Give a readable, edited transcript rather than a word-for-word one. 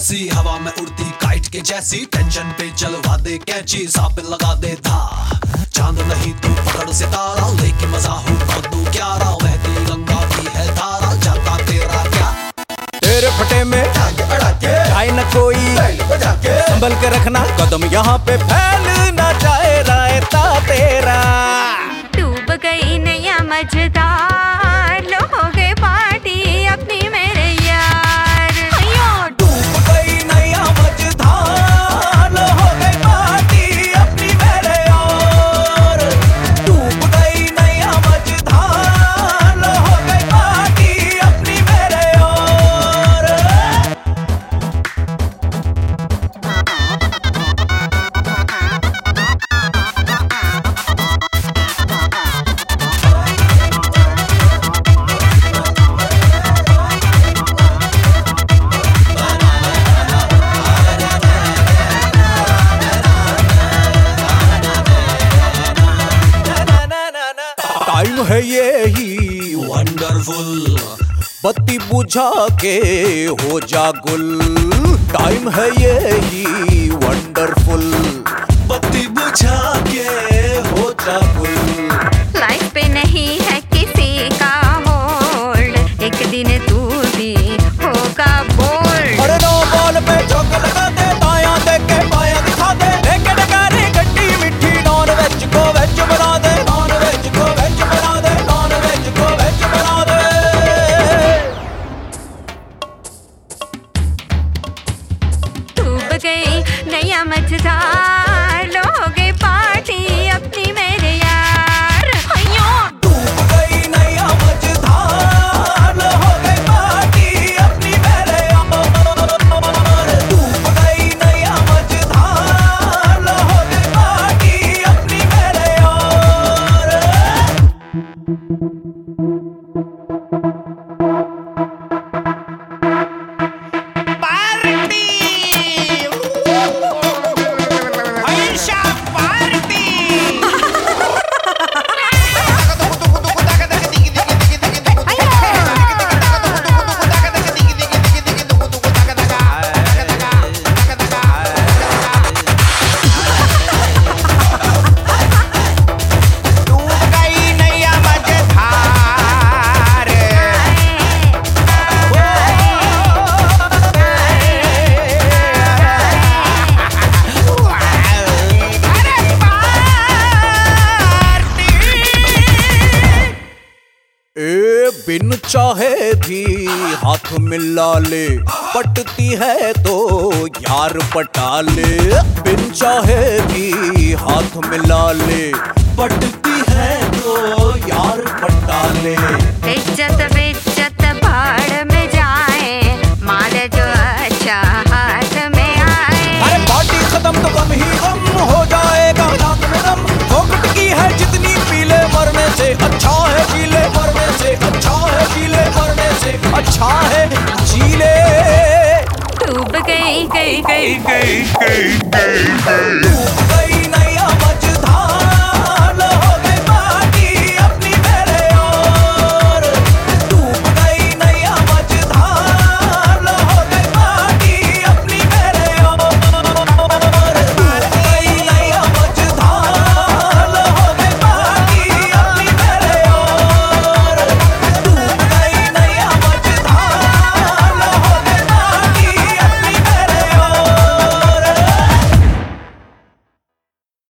ऐसी हवा में उड़ती काइट के जैसी, टेंशन पे चलवा दे कैची, सांप लगा दे धा। चांद नहीं तू पकड़ सितारा, लेके मजा हूँ बहुत तू क्यारा, बहती गंगा की है धारा, जाता तेरा क्या। तेरे फटे में आए न कोई, संभल के रखना कदम यहाँ पे फैल ना जाए रायता तेरा। डूब गई नैया मझधार, लो हो गए पार्टी अपनी मेरे यार। डूब गई नैया मझधार, लो हो गई पार्टी अपनी मेरे यार। डूब गई नैया मझधार, लो हो गई पार्टी अपनी मेरे यार। टाइम है ये ही वंडरफुल, बत्ती बुझा के हो जा गुल। टाइम है ये ही वंडरफुल, बत्ती बुझा के हो जा गुल। लाइफ पे नहीं है किसी का होल्ड, एक दिन तू भी होगा बोल्ड। अरे नो बॉल पे चौक लगा दे, दायां देख के बायां दिखा दे, लेके डगारे खट्टी मिठी, नॉन वेज को वेज बना दे, नॉन वेज को वेज बना दे, नॉन वेज को वेज बना दे। डूब गई नैया मझधार, लो हो गई पार्टी अपनी मेरे यार। डूब गई नैया मझधार, लो हो गई पार्टी अपनी मेरे यार। डूब गई नैया मझधार, लो हो गई पार्टी अपनी मेरे यार। बिन चाहे भी हाथ मिला ले, पटती है तो यार पटा ले। बिन चाहे भी हाथ मिला ले, पटती है तो यार पटा ले।